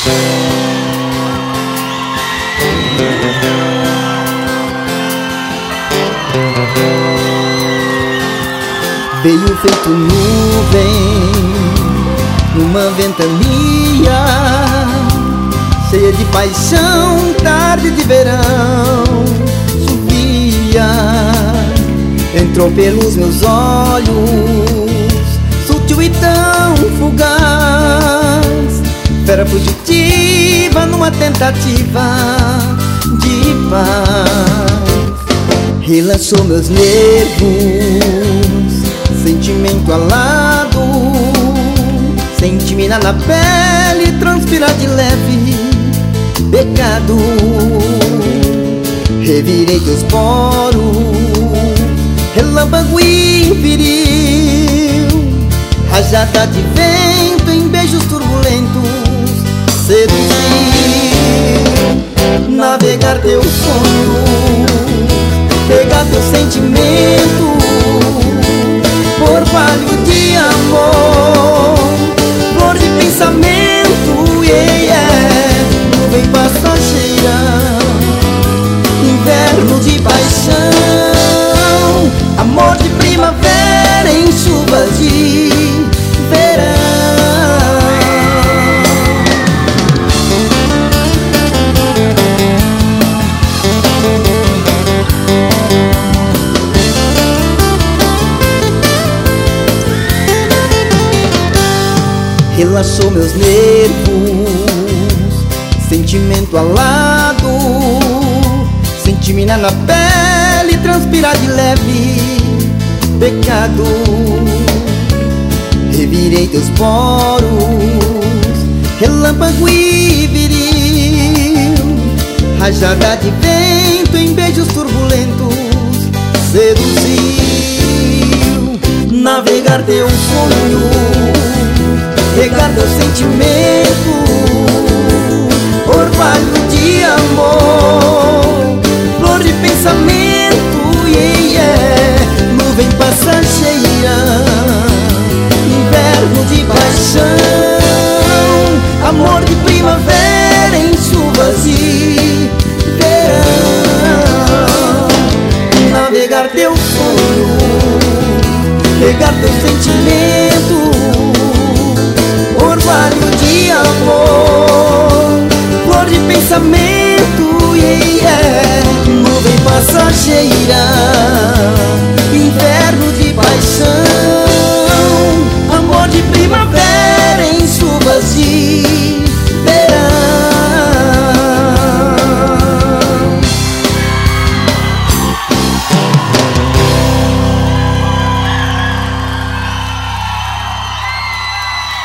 Veio feito nuvem numa ventania, cheia de paixão, tarde de verão. Chovia, entrou pelos meus olhos, sutil e tão fugaz, fera fugitiva numa tentativa de paz. Relaxou meus nervos, sentimento alado, senti minar na pele, transpirar de leve, pecado. Revirei teus poros, relâmpago e viril, rajada de vento em beijos turbulentos, seduziu. Navegar teu sonho, pegar teu sentimento, orvalho de amor, flor de pensamento, nuvem passageira, inverno de paixão, amor de primavera em chuvas de verão. Relaxou meus nervos, sentimento alado, senti minar na pele, transpirar de leve, pecado. Revirei teus poros, relâmpago e viril, rajada de vento em beijos turbulentos, seduziu. Navegar teu sonho, pegar teu sentimento, orvalho de amor, flor de pensamento, nuvem passageira, inverno de paixão, amor de primavera em chuvas de verão. Navegar teu sonho, pegar teu sentimento, orvalho de amor, flor de pensamento, nuvem passageira,